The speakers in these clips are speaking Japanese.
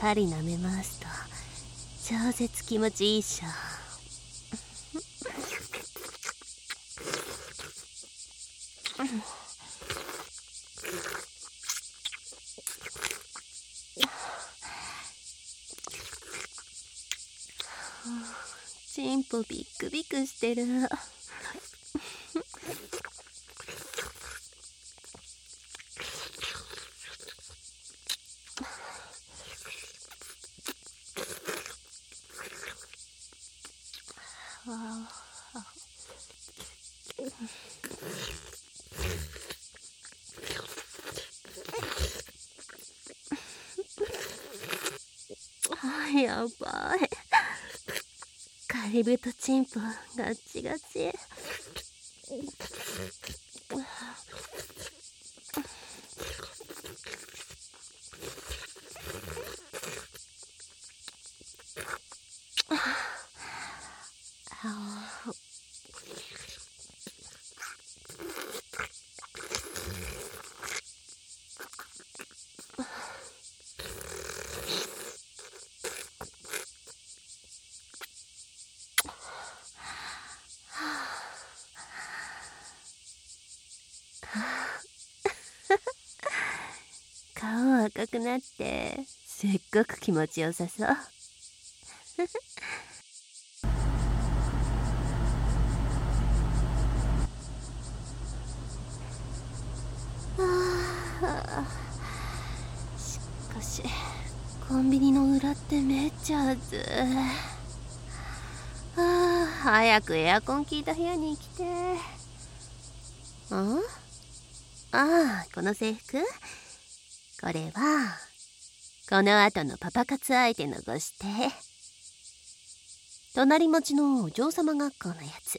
かり舐め回すと超絶気持ちいいっしょ。チンポビックビクしてる。やばい。カリブとチンポガッチガチ。顔赤くなってすっごく気持ちよさそう。しかしコンビニの裏ってめっちゃ暑い。早くエアコン効いた部屋に来て。この制服、これはこの後のパパ活相手のご指定。隣町のお嬢様学校のやつ。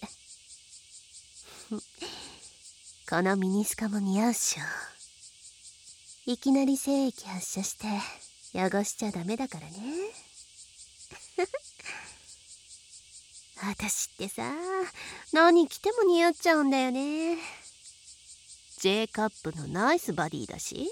このミニスカも似合うっしょ。いきなり精液発射して汚しちゃダメだからね。私ってさ、何着ても似合っちゃうんだよね。J カップのナイスバディだし。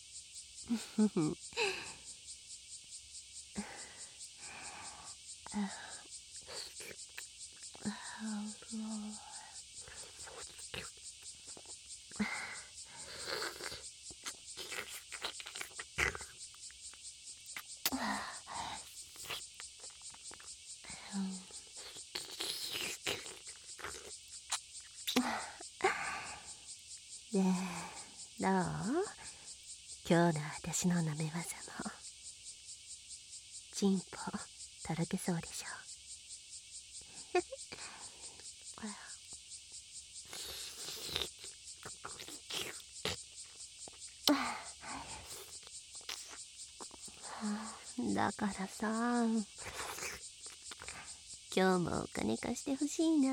で、どう？今日の私の舐め技もチンポとろけそうでしょ。だからさ、今日もお金貸してほしいな。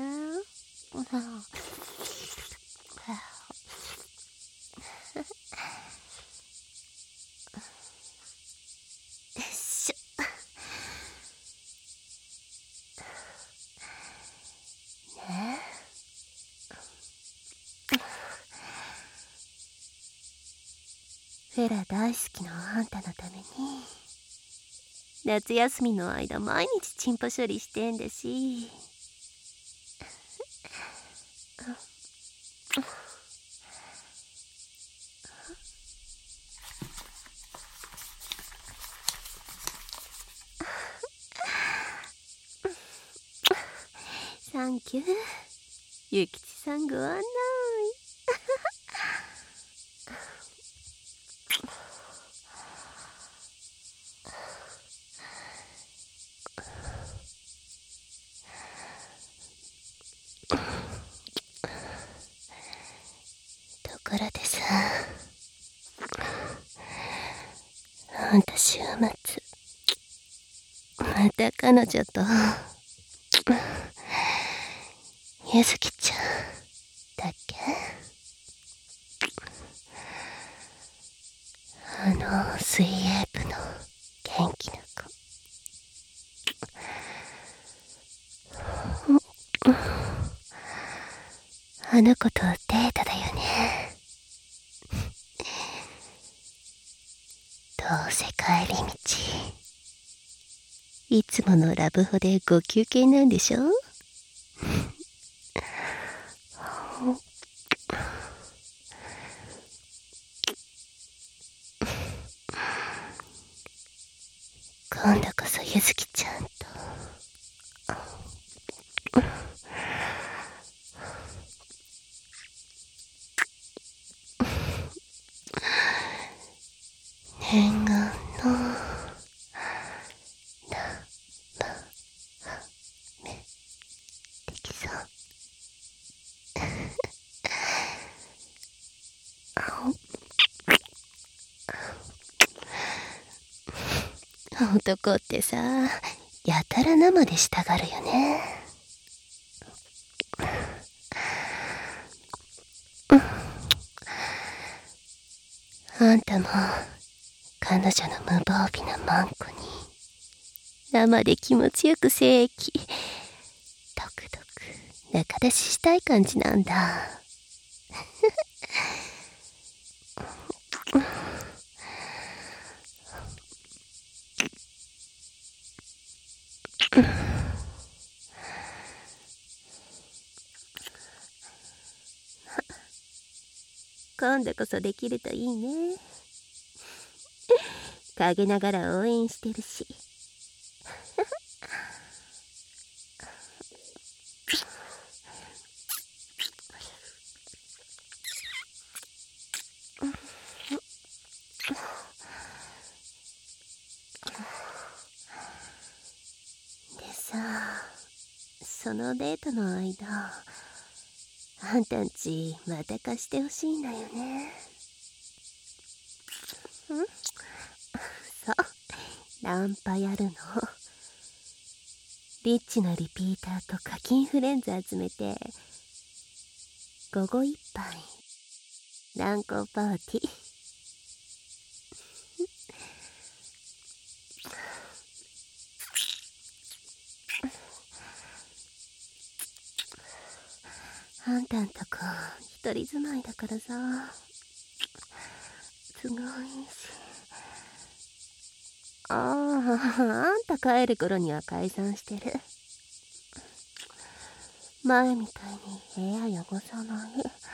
フェラ大好きなあんたのために夏休みの間毎日チンポ処理してんだし。サンキュー、ゆきちさんご案内。ところでさ、あんた週末また彼女とゆずきちゃんだっけ？水泳部の元気な子。あの子とデートだよね。どうせ帰り道いつものラブホでご休憩なんでしょ。今度こそゆずきちゃんと念願のできそう。男ってさ、やたら生でしたがるよね。あんたも彼女の無防備なマンコに生で気持ちよく精液とくとく中出ししたい感じなんだ。今度こそできるといいね。陰ながら応援してるし。でさ、そのデートの間、あんたんちまた貸してほしいんだよね。そう、ナンパやるの。リッチなリピーターと課金フレンズ集めて、午後一杯乱交パーティー。あんたんとこ一人住まいだからさ、すごいし。あんた帰る頃には解散してる。前みたいに部屋汚さない。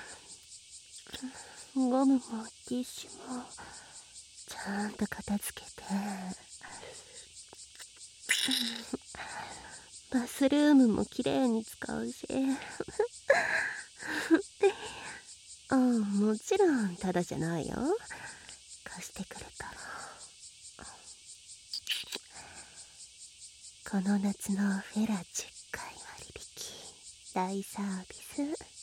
ゴムもティッシュもちゃんと片付けて。バスルームもきれいに使うし。もちろんタダじゃないよ。貸してくれたら。この夏のフェラ10回割引大サービス。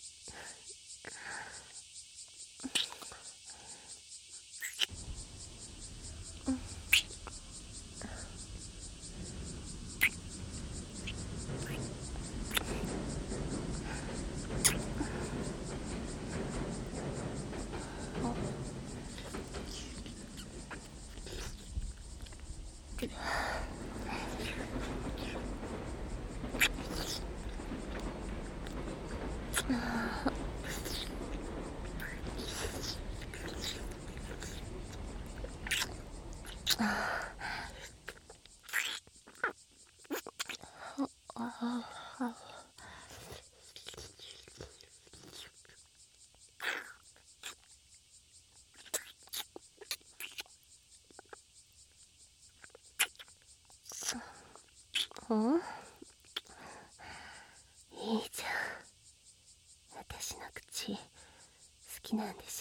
いいじゃん。私の口好きなんでし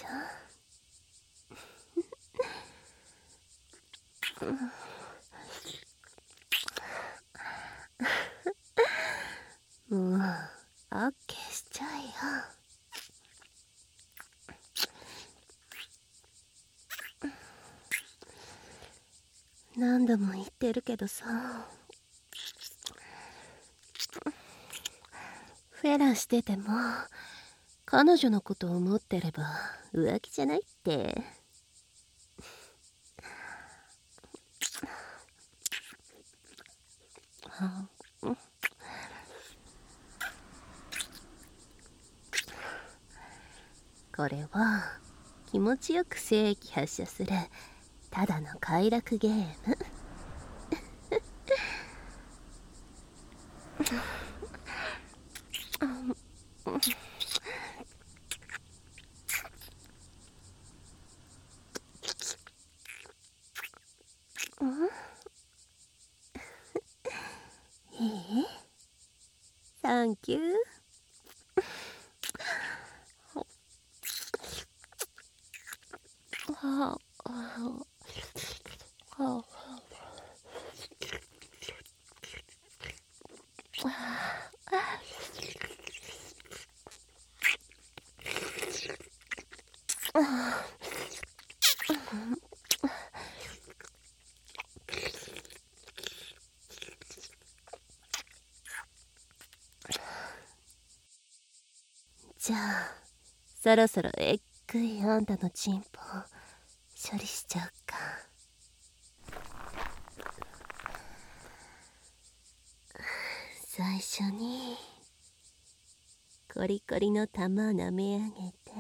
ょ。もうオッケーしちゃえよ。何度も言ってるけどさ、フェラしてても彼女のことを思ってれば浮気じゃないって。これは気持ちよく精液発射するただの快楽ゲーム。 サンキュー。じゃあそろそろえっくいあんたのチンポ処理しちゃうか。最初にコリコリの玉を舐め上げて、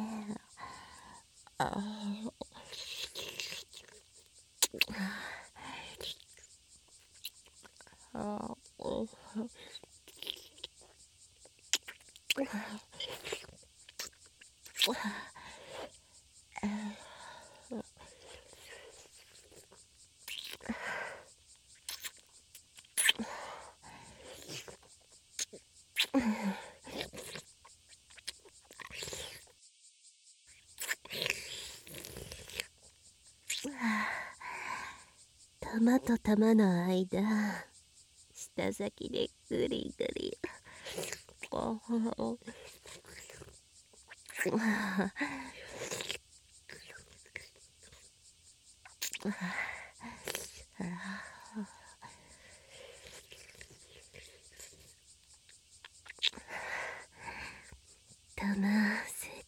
玉と玉の間、舌先でグリグリ。玉吸って。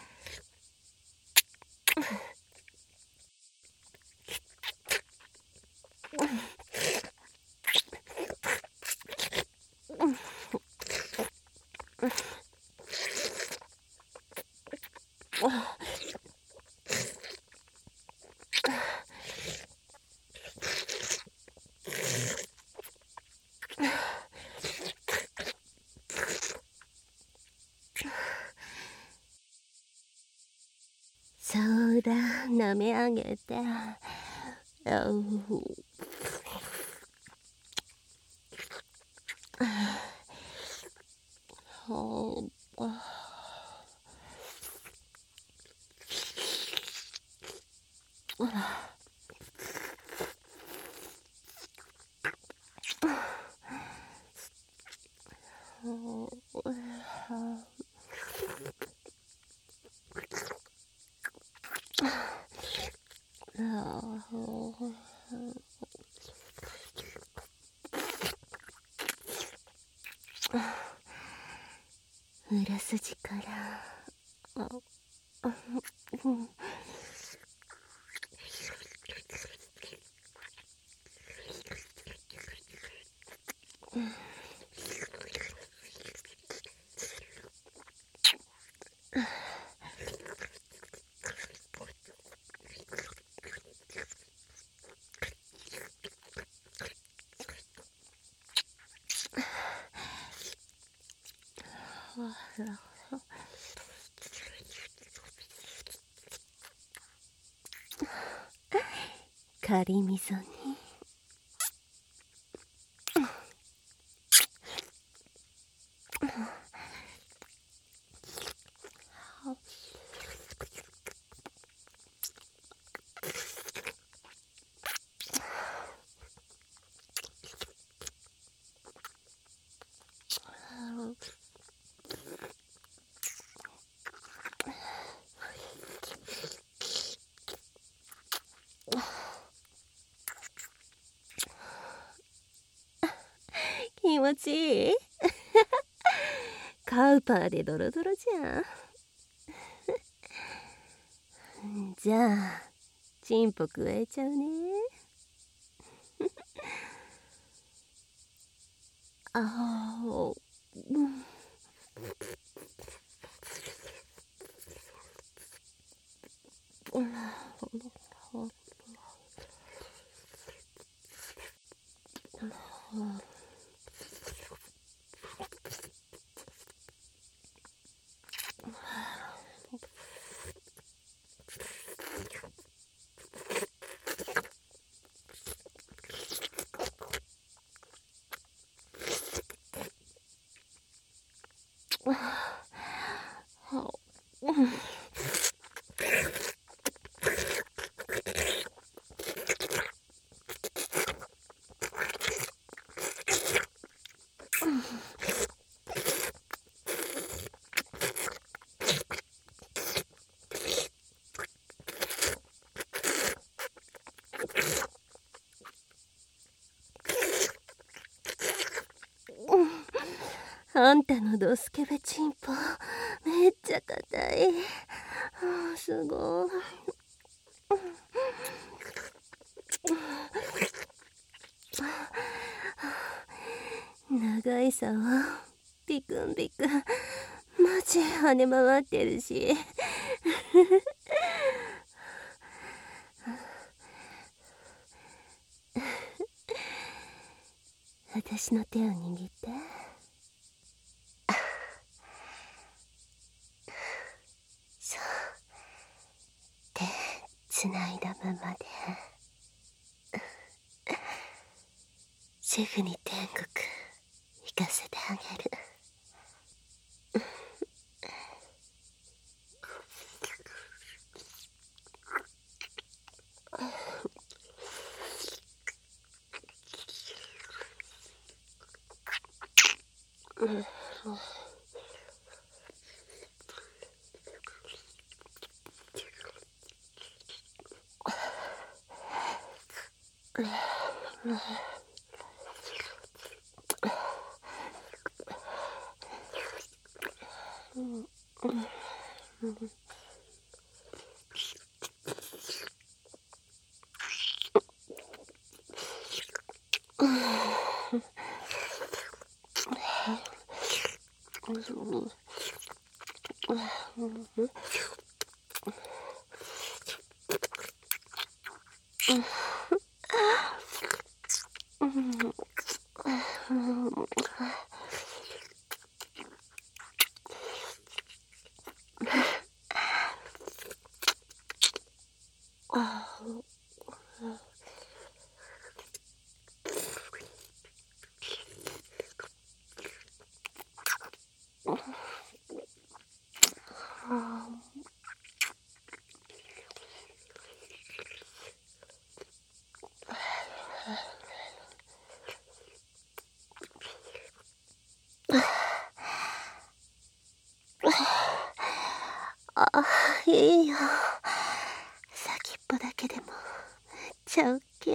そうだ、舐め上げて。裏筋から。カリミソに。気持ちいい。カウパーでドロドロじゃん。じゃあチンポくわえちゃうね。 あんたのドスケベチンポめっちゃ硬い。すごい。長いさはビクンビクンマジ跳ね回ってるし。私の手を握って。そう、手つないだままですぐに天国行かせてあげる。いいよ。先っぽだけでもめっちゃおっきい。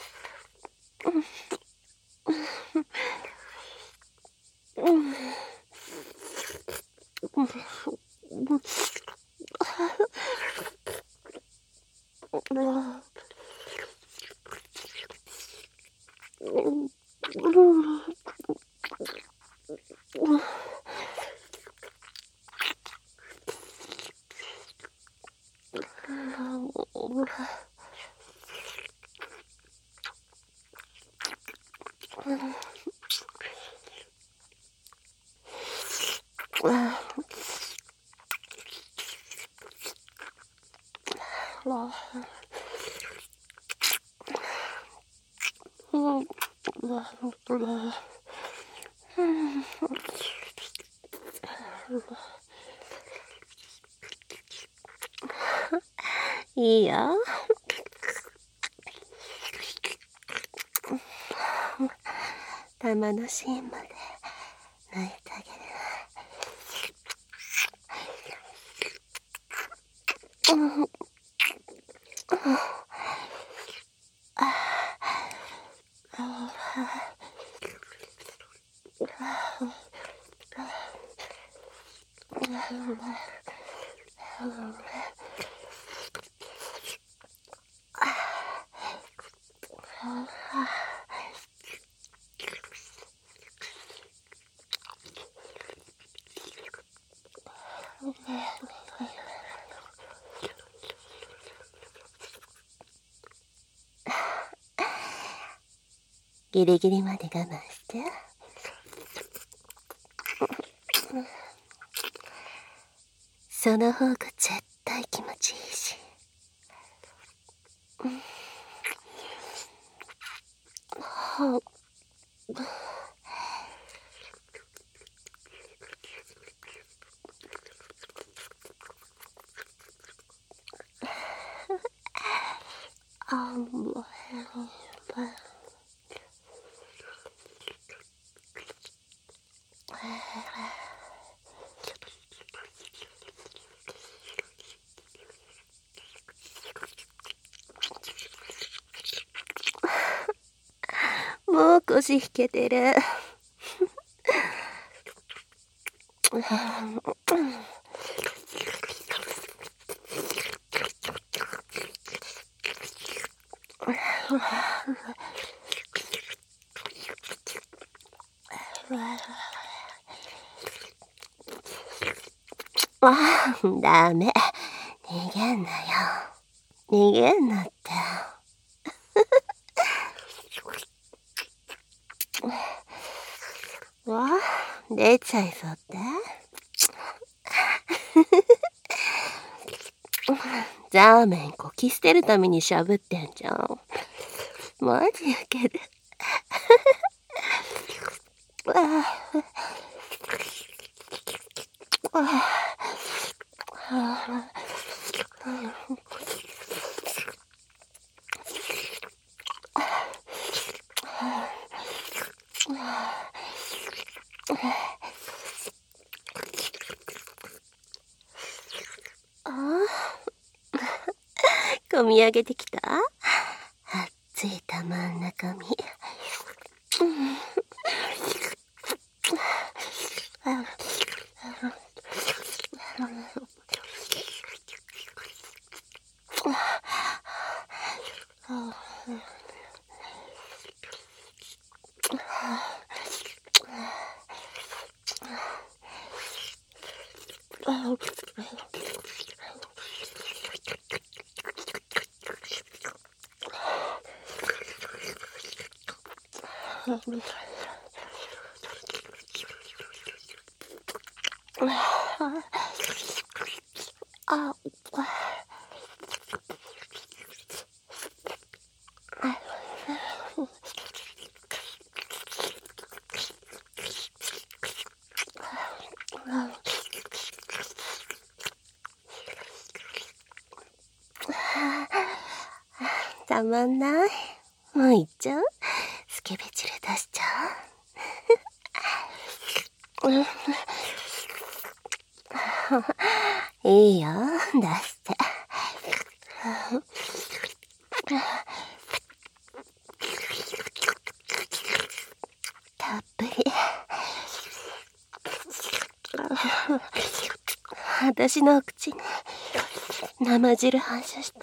いいよ。玉の芯まで泣いてあげる。ギリギリまで我慢して。その方が絶対気持ちいいし。もう腰引けてる。 ダメ。逃げんなよ。逃げんなって。出ちゃいそうって。ザーメンこき捨てるためにしゃぶってんじゃん。マジやけど。こみ上げてきた？熱い玉ん中身。たまんない。もういっちゃう？スケベ汁出しちゃう？いいよ、出して。たっぷり。私のお口に生汁反射した？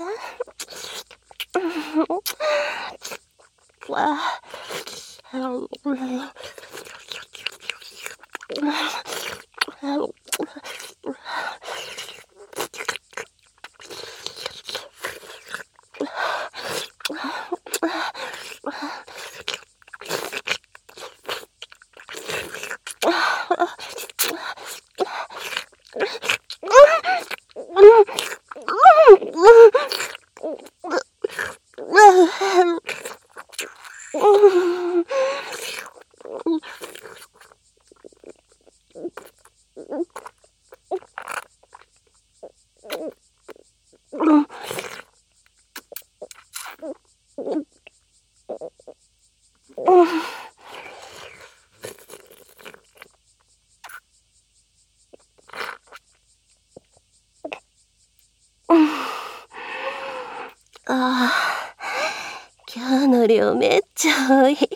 今日の量めっちゃ多い。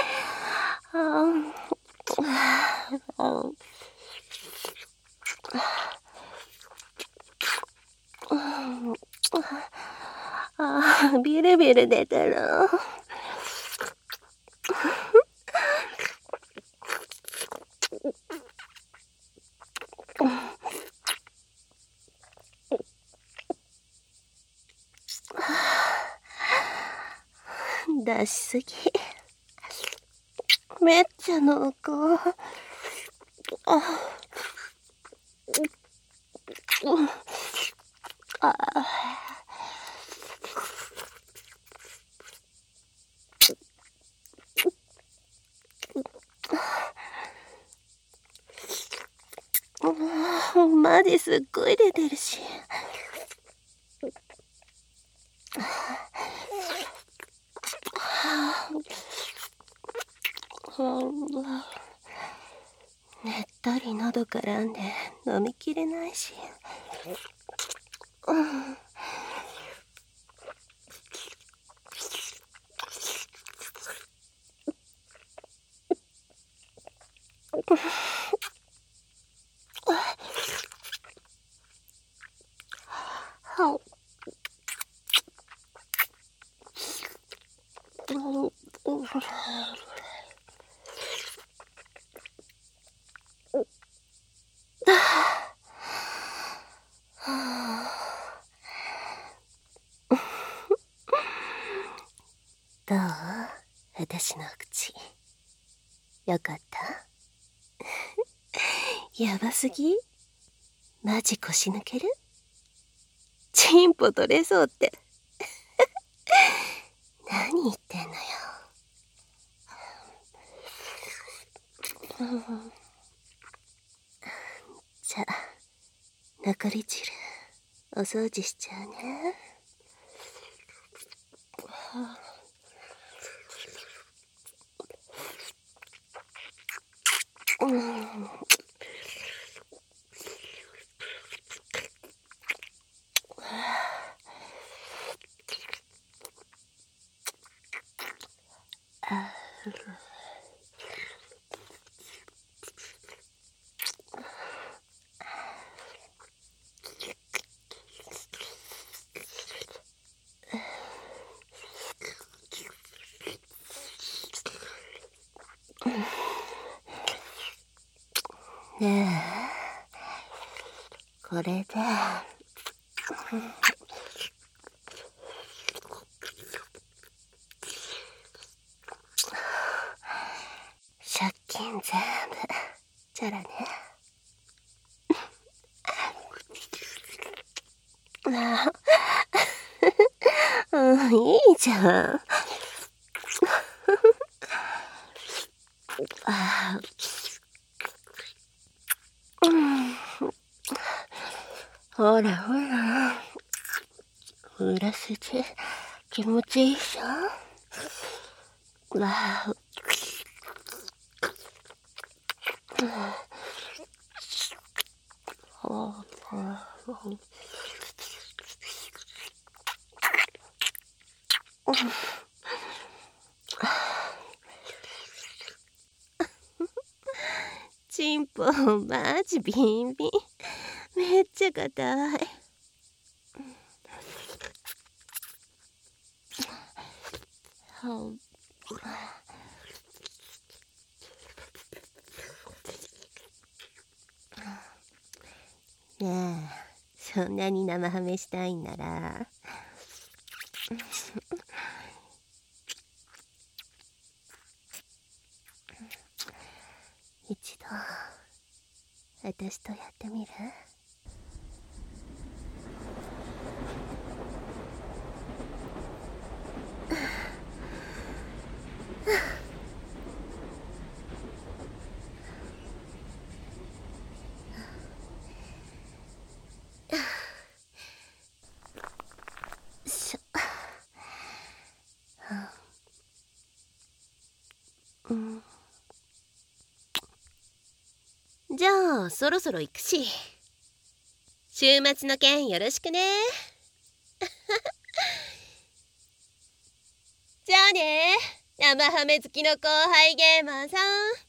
ビルビル出てる。出しすぎ。めっちゃ濃厚。マジすっごい出てるし。ねったり喉絡んで飲みきれないし。 どう？私の口。よかった？やばすぎ？マジ腰抜ける？チンポ取れそうって。何言ってんのよ。じゃあ、残り汁、お掃除しちゃうね。ねえ、これで借金全部チャラね。いいじゃん。ほらほら、裏筋気持ちいいじゃん。チンポマジビンビン、めっちゃ硬い。ねえ、そんなに生ハメしたいんなら一度私とやってみる？じゃあそろそろ行くし、週末の件よろしくね。じゃあね、生ハメ好きの後輩ゲーマーさん。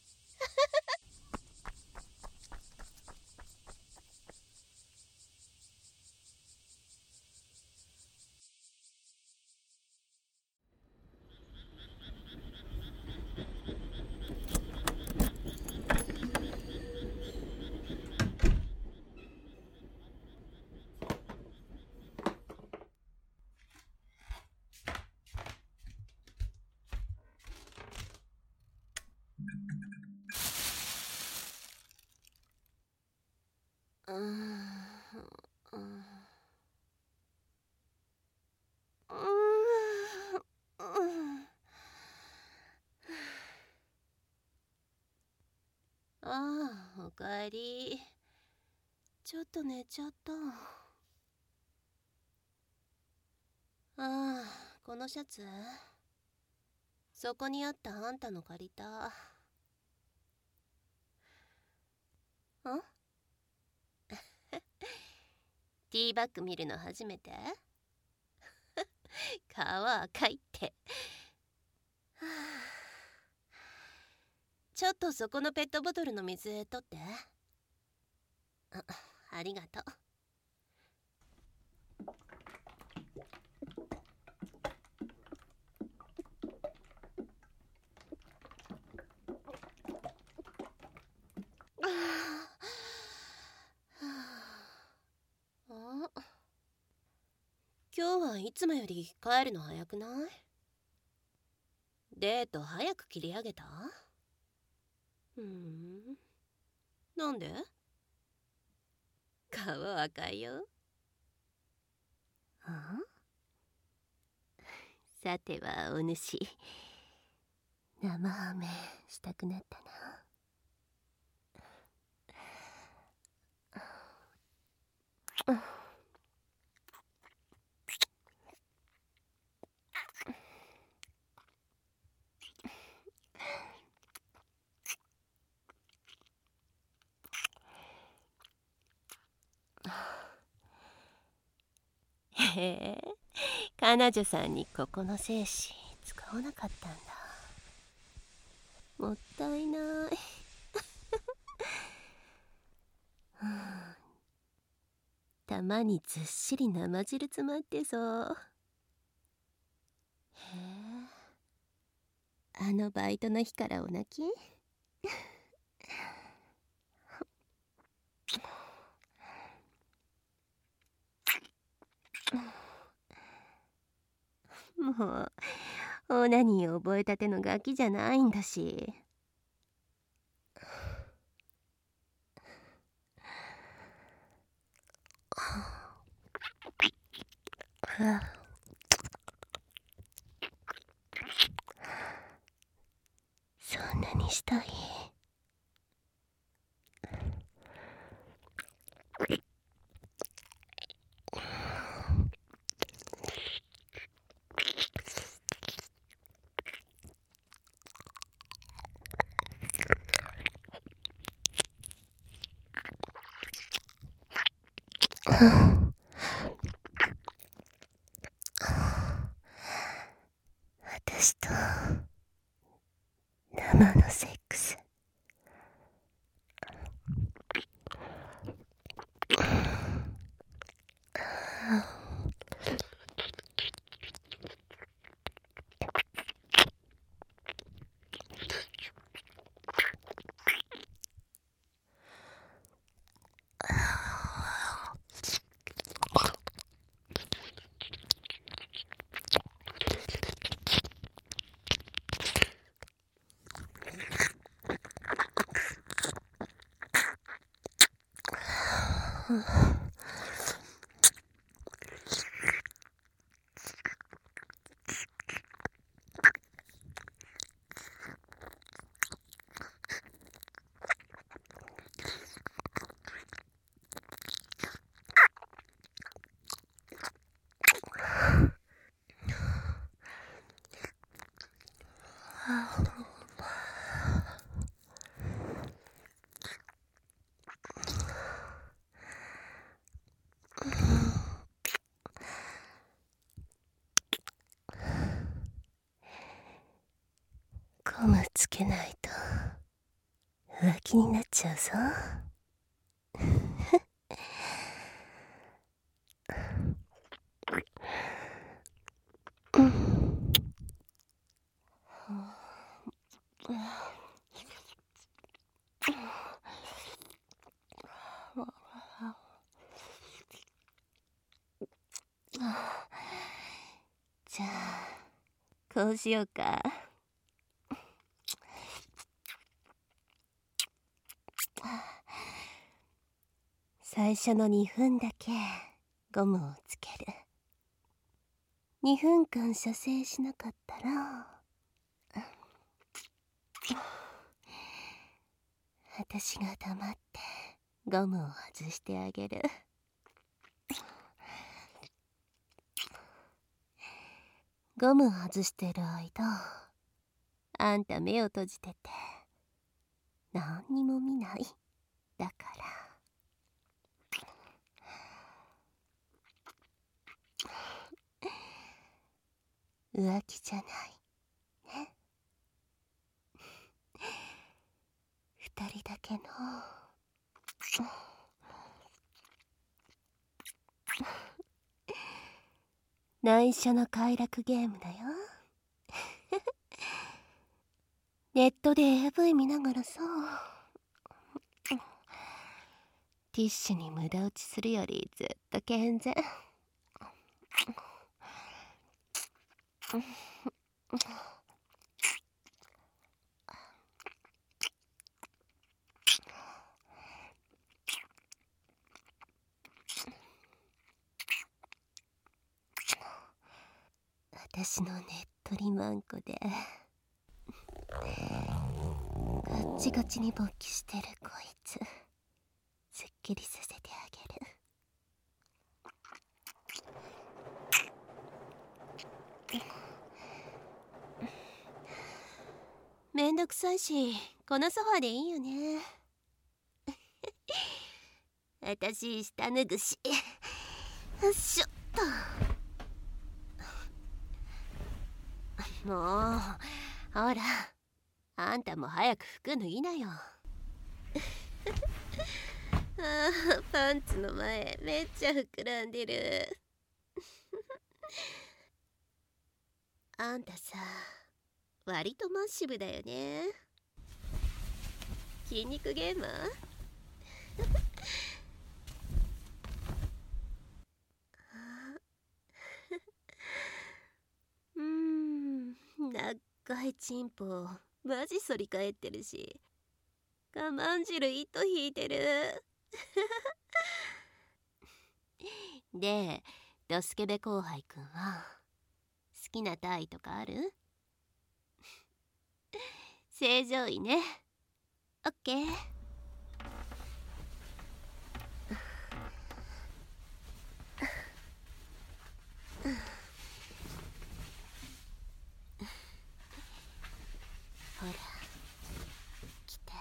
ああ、おかえり。ちょっと寝ちゃった。ああ、このシャツそこにあったあんたの借りた。ティーバッグ見るの初めて？皮赤いって。ちょっとそこのペットボトルの水取って。ありがとう。 今日はいつもより帰るの早くない？デート早く切り上げた？なんで？顔赤いよ。さてはお主、生ハメしたくなったな。へえ、彼女さんにここの精子使わなかったんだ。もったいない。玉にずっしり生汁詰まってそう。へえ、あのバイトの日からお泣き？もうオナニー覚えたてのガキじゃないんだし。そんなにしたい？私と生のセックス。ゴムつけないと浮気になっちゃうぞ。じゃあこうしようか。最初の2分だけゴムをつける。2分間射精しなかったら私が黙ってゴムを外してあげる。ゴム外してる間、あんた目を閉じてて何にも見ない。だから浮気じゃないね。2人だけの内緒の快楽ゲームだよ。ネットで AV 見ながらさ、ティッシュに無駄打ちするよりずっと健全。 私のねっとりマンコでガッチガチに勃起してるこいつ、すっきりさせてあげる。めんどくさいし、このソファでいいよね。私下脱ぐし。よっしょっと。もうほら、あんたも早く服脱ぎなよ。パンツの前めっちゃ膨らんでる。あんたさ、割とマッシブだよね。筋肉ゲーマー長いチンポマジ反り返ってるし、我慢汁糸引いてる。で、ドスケベ後輩くんは好きな体位とかある？正常位ね。オッケー。ほら来て。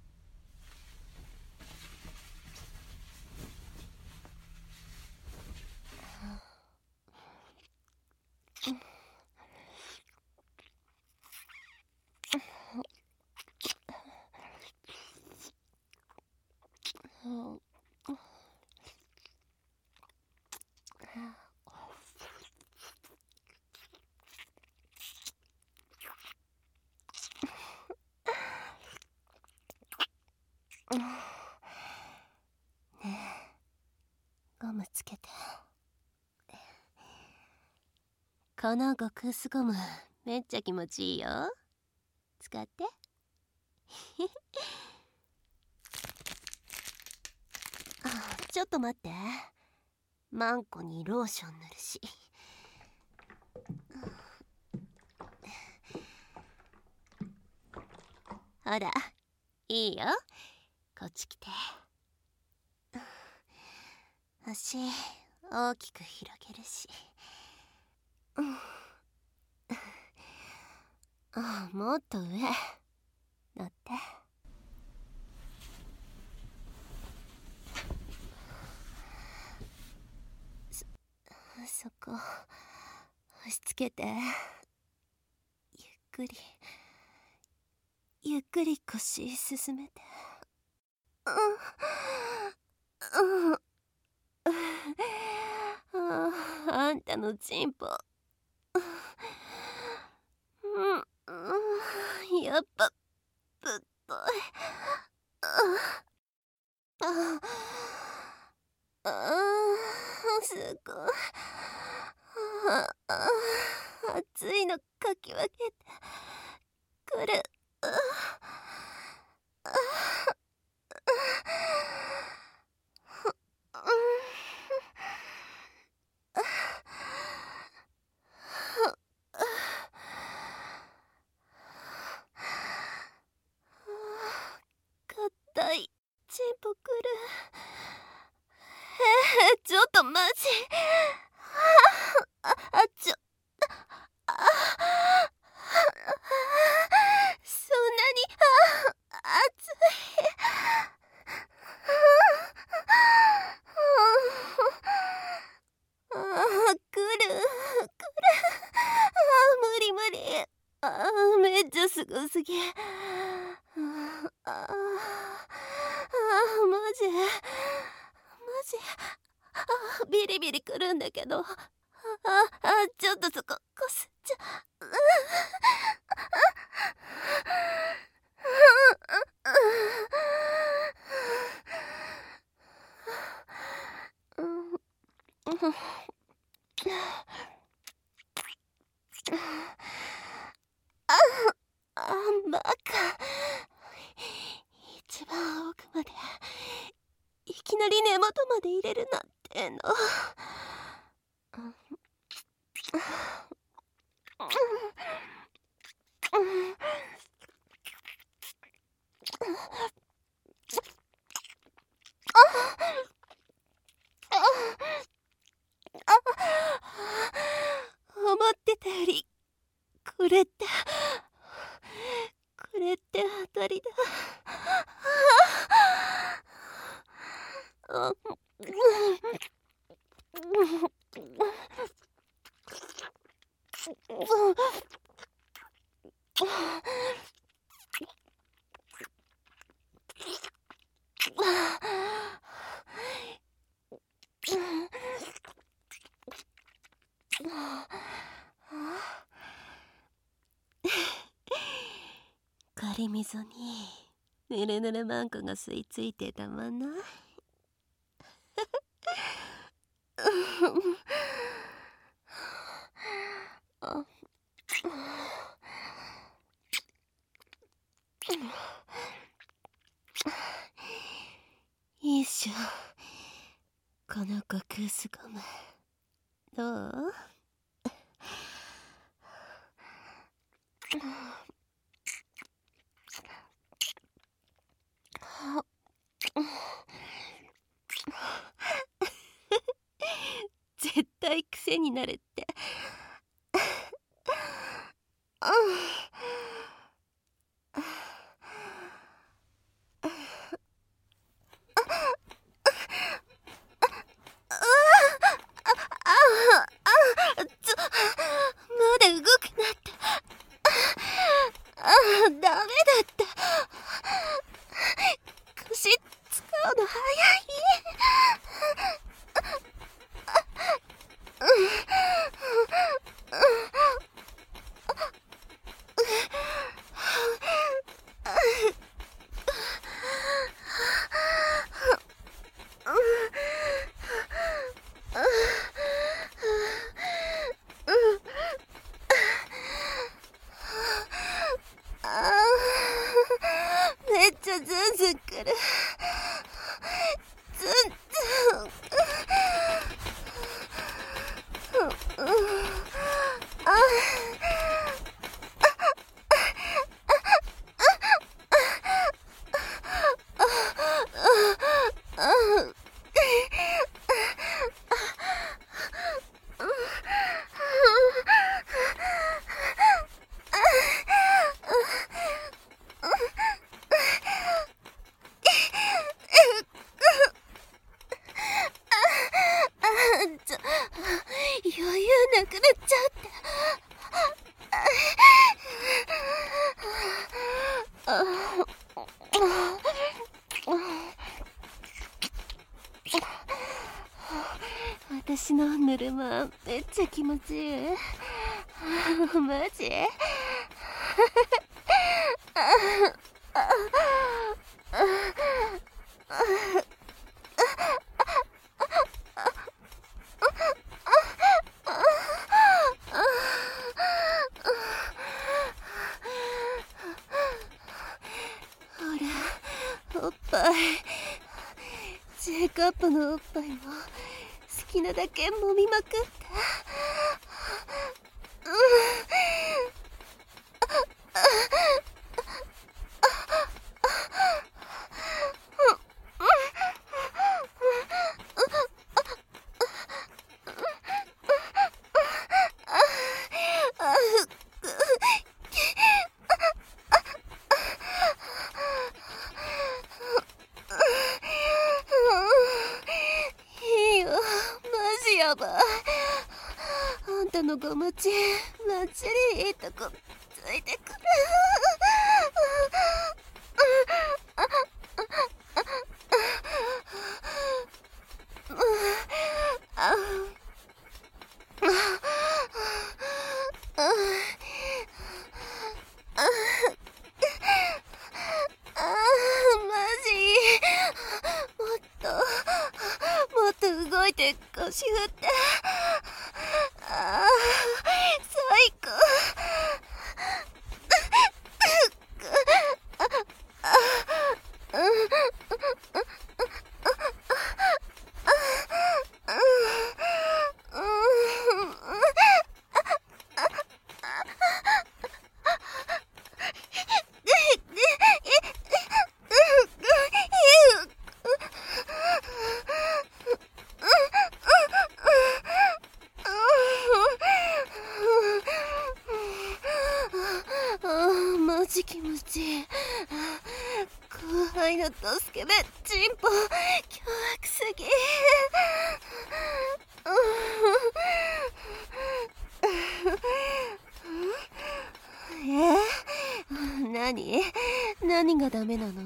ねえ、ゴムつけて。この極薄ゴムめっちゃ気持ちいいよ。使って。ちょっと待って、マンコにローション塗るし。ほらいいよ、こっち来て。足大きく広げるし。もっと上乗って。そこ押し付けて。ゆっくり腰進めて。あんたのチンポやっぱぶっとい。すごい。熱いのかき分けてくる。硬いチンポくる。ちょっとマジ。ちょそんなに熱い。くる無理無理。めっちゃすごすぎ。マジビリビリくるんだけど。ちょっとそここすっちゃ。 か。一番奥までいきなり根元まで入れるなんての。思ってたよりこれって当たりだ。仮溝にぬるぬるマンコが吸い付いてたまな。いいっしょ、この極薄ゴムどう？絶対癖になるって。まだ動くなって。ダメだった。腰使うの早い。めっちゃズンズンくる。ズンズン。余裕なくなっちゃって。私のぬるまめっちゃ気持ちいい。マジ？ほら、おっぱい。J カップのおっぱいも好きなだけ揉みまくって。いいよ、マジやばい。あんたのゴムチバッチリいいとこついてくる。もっと動いて腰振って。最高。 ょっとスケベチンポ凶悪すぎ。何がダメなの？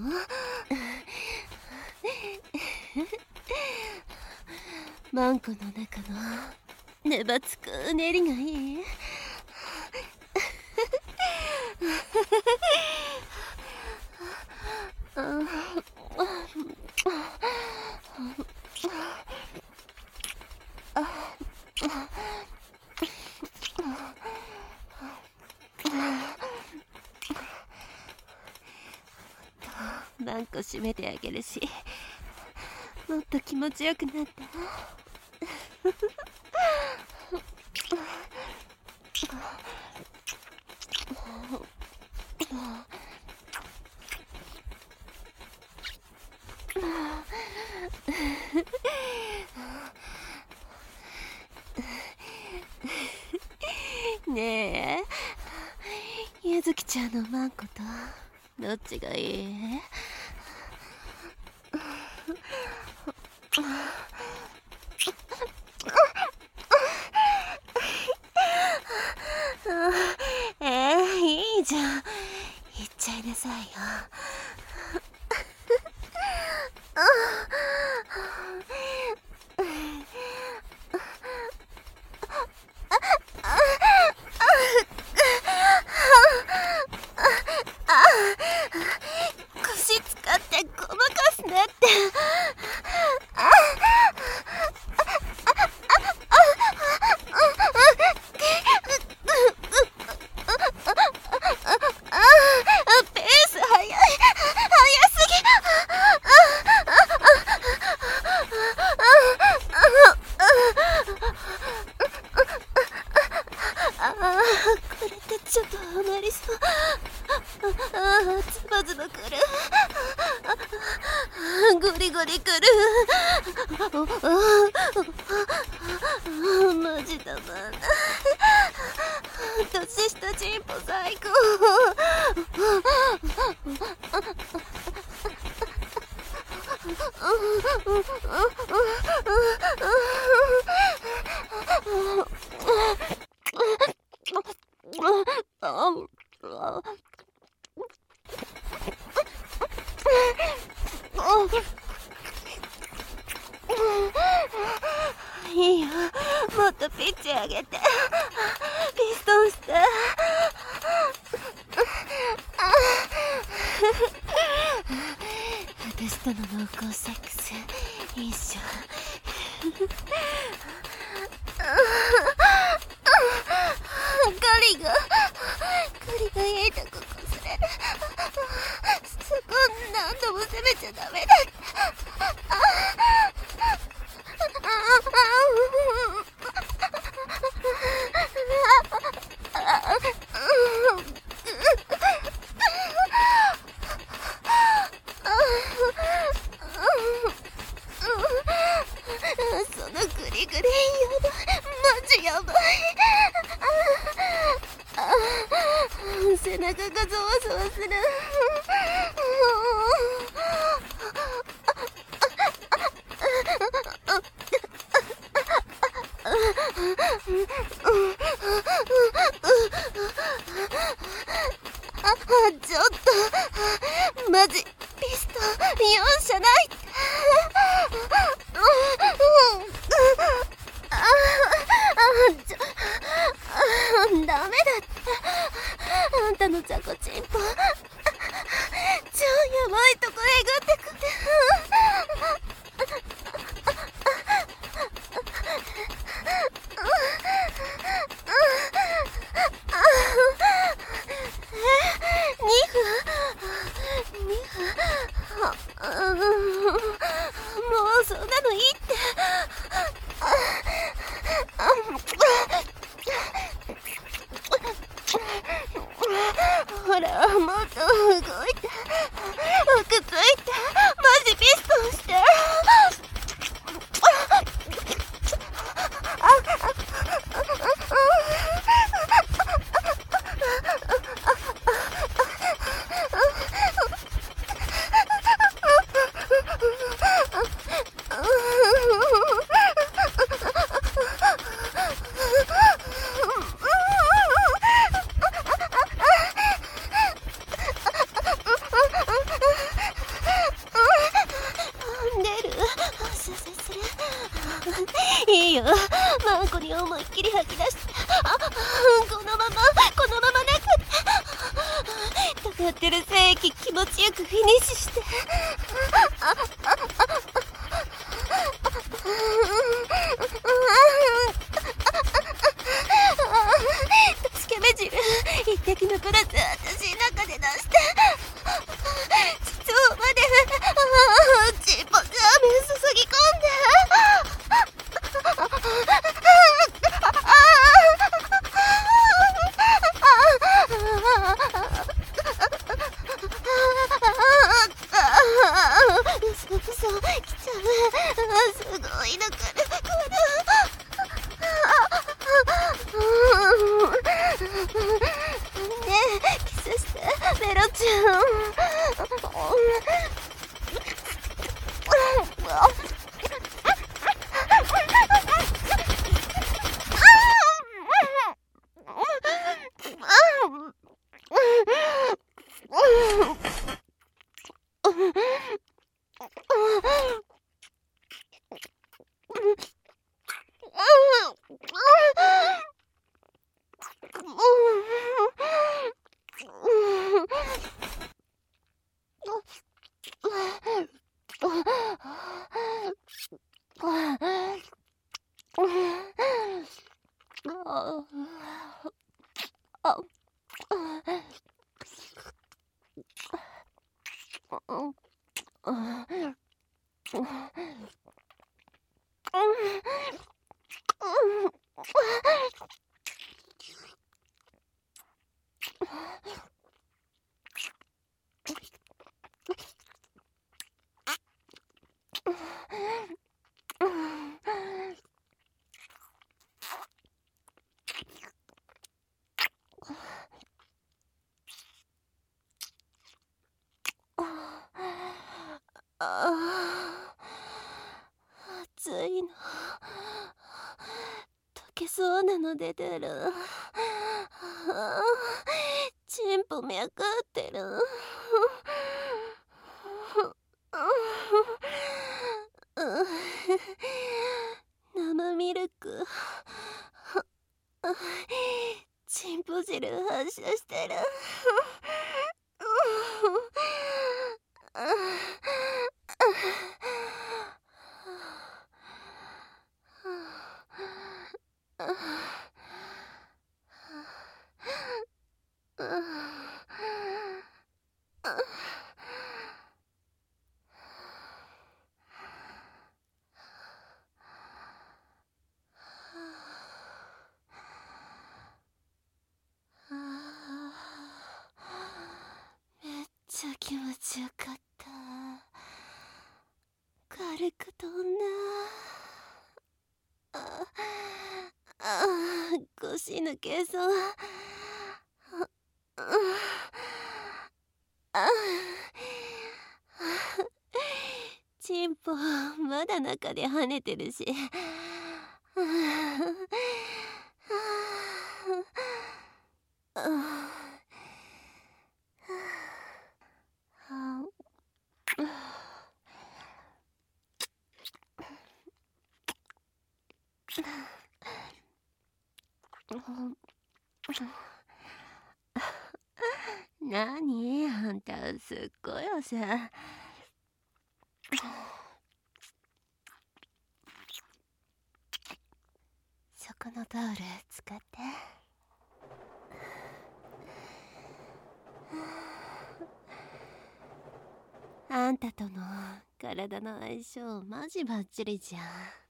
マンコの中のねばつくうねりがいい。マンコ閉めてあげるし、もっと気持ちよくなった。ねえ、ゆずきちゃんのマンコとどっちがいい？いいじゃん、言っちゃいなさいよ。腰使ってごまかすなって。ペース早い、早すぎ。これってちょっとハマりそう。ズバズバくる。ゴリゴリくる。マジだまんな。年下チンポ最高。いいよ、もっとピッチ上げて。ピストンして。私との濃厚セックスいいっしょ。ガリがいいとここすれる。そこ何度も攻めちゃダメだって。そのグリグリやばい、マジやばい。背中がゾワゾワする。ちょっとマジピストン容赦ない。ダメだって。あんたのザコチンポ超やばいとこえぐってくる。もうそんなのいいって。ほら、もっと動いて。くっついて。マジピストンして。 このままかかってる精液気持ちよくフィニッシュして。つけ目汁一滴残らず私中で出して、地層までちっぽく雨注ぎ込んで、嘘来ちゃう。すごいの来る。ねえキスしてメロちゃん。暑いの。溶けそうなの出てる。チンポ脈ってる。生ミルク。チンポ汁発射してる。めっちゃ気持ちよかった。軽く飛んだ。腰抜けそう。チンポまだ中で跳ねてるし。なにあんたすっごい汗。そこのタオル使って。あんたとの体の相性マジバッチリじゃん。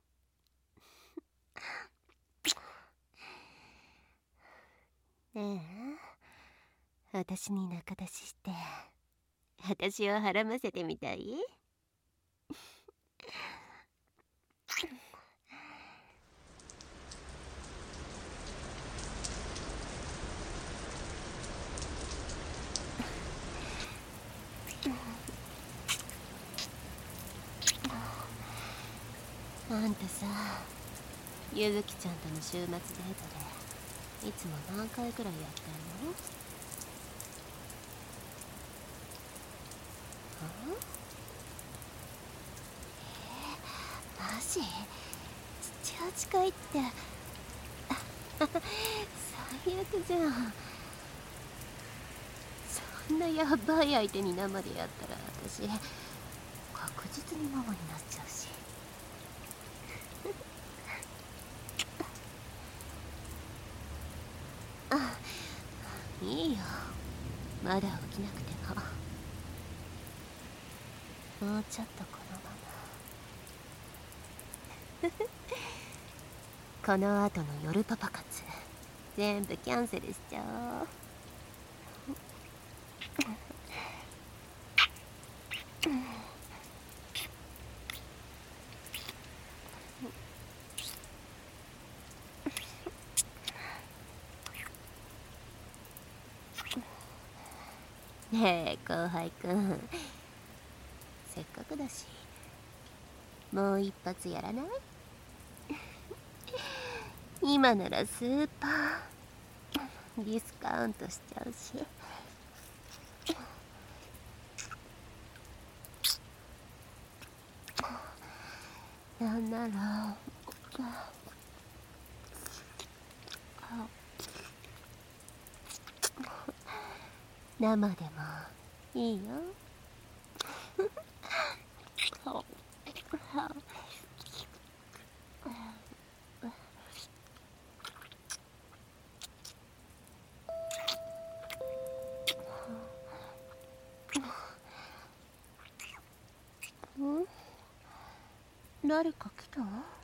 ねえ、私に仲出しして私をはらませてみたい？あんたさ、ゆずきちゃんとの週末デートでいつも何回くらいやってんの？マジ？7、8回って最悪じゃん。そんなやばい相手に生でやったら私確実にママになっちゃうし。あ、いいよ、まだ起きなくても。もうちょっとこのまま。この後の夜パパ活全部キャンセルしちゃおう。ねえ後輩くん、せっかくだしもう一発やらない？今ならスーパーディスカウントしちゃうし。なんなら生でもいいよ。ん？誰か来た？